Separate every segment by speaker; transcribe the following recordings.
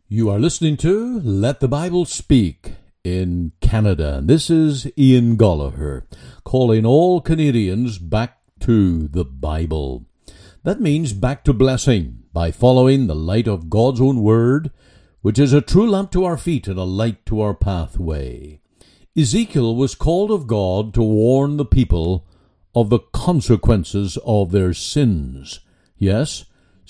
Speaker 1: You are listening to Let the Bible Speak in Canada. This is Ian Goligher calling all Canadians back to the Bible. That means back to blessing by following the light of God's own word, which is a true lamp to our feet and a light to our pathway. Ezekiel was called of God to warn the people of the consequences of their sins. Yes,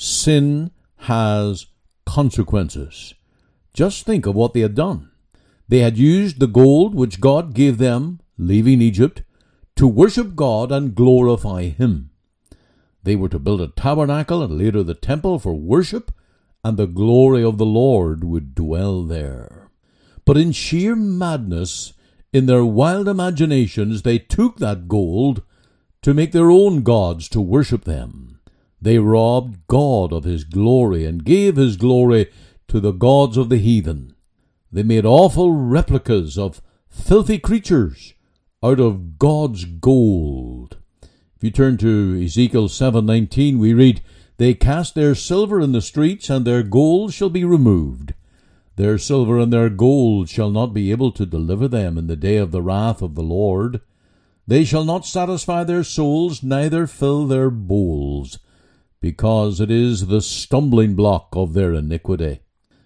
Speaker 1: sin has consequences. Just think of what they had done. They had used the gold which God gave them, leaving Egypt, to worship God and glorify Him. They were to build a tabernacle and later the temple for worship, and the glory of the Lord would dwell there. But in sheer madness, in their wild imaginations, they took that gold to make their own gods to worship them. They robbed God of His glory and gave His glory to the gods of the heathen. They made awful replicas of filthy creatures out of God's gold. If you turn to Ezekiel 7:19, we read, "They cast their silver in the streets, and their gold shall be removed. Their silver and their gold shall not be able to deliver them in the day of the wrath of the Lord. They shall not satisfy their souls, neither fill their bowls, because it is the stumbling block of their iniquity.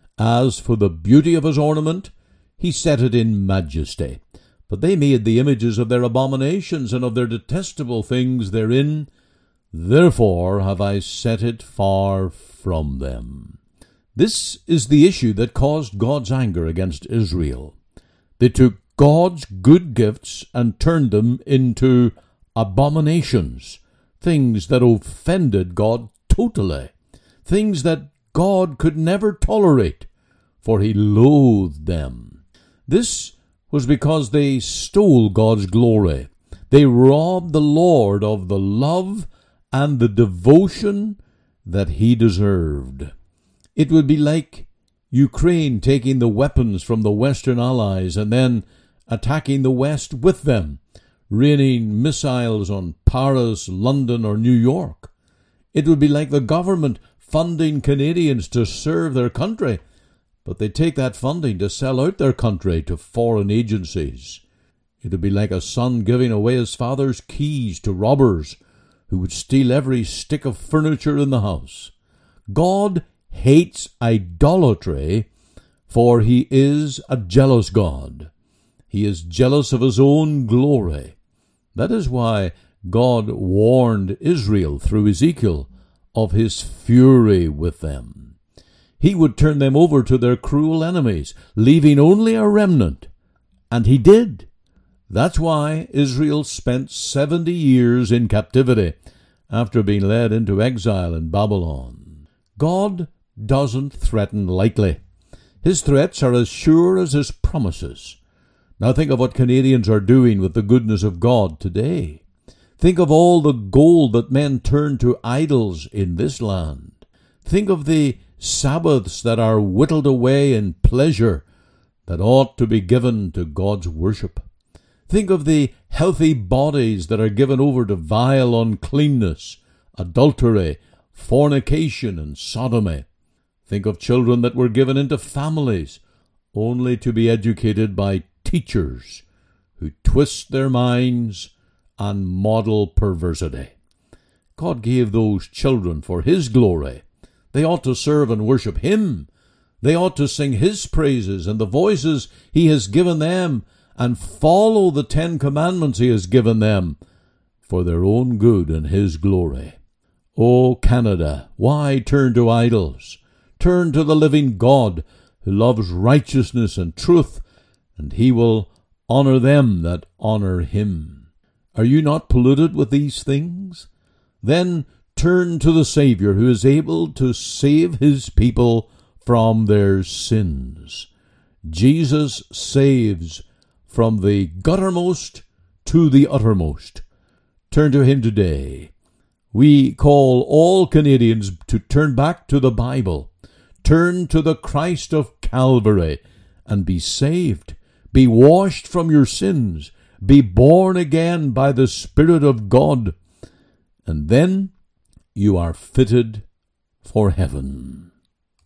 Speaker 1: As for the beauty of his ornament, he set it in majesty. But they made the images of their abominations and of their detestable things therein. Therefore have I set it far from them." This is the issue that caused God's anger against Israel. They took God's good gifts and turned them into abominations, things that offended God totally, things that God could never tolerate, for He loathed them. This was because they stole God's glory. They robbed the Lord of the love and the devotion that He deserved. It would be like Ukraine taking the weapons from the Western Allies and then attacking the West with them, raining missiles on Paris, London, or New York. It would be like the government funding Canadians to serve their country, but they take that funding to sell out their country to foreign agencies. It would be like a son giving away his father's keys to robbers who would steal every stick of furniture in the house. God hates idolatry, for He is a jealous God. He is jealous of His own glory. That is why God warned Israel through Ezekiel of His fury with them. He would turn them over to their cruel enemies, leaving only a remnant. And He did. That's why Israel spent 70 years in captivity after being led into exile in Babylon. God doesn't threaten lightly. His threats are as sure as His promises. Now think of what Canadians are doing with the goodness of God today. Think of all the gold that men turn to idols in this land. Think of the Sabbaths that are whittled away in pleasure that ought to be given to God's worship. Think of the healthy bodies that are given over to vile uncleanness, adultery, fornication, and sodomy. Think of children that were given into families only to be educated by teachers who twist their minds and model perversity. God gave those children for His glory. They ought to serve and worship Him. They ought to sing His praises and the voices He has given them and follow the 10 commandments He has given them for their own good and His glory. O Canada, why turn to idols? Turn to the living God who loves righteousness and truth, and He will honor them that honor Him. Are you not polluted with these things? Then turn to the Savior who is able to save His people from their sins. Jesus saves from the guttermost to the uttermost. Turn to Him today. We call all Canadians to turn back to the Bible. Turn to the Christ of Calvary and be saved. Be washed from your sins. Be born again by the Spirit of God. And then you are fitted for heaven.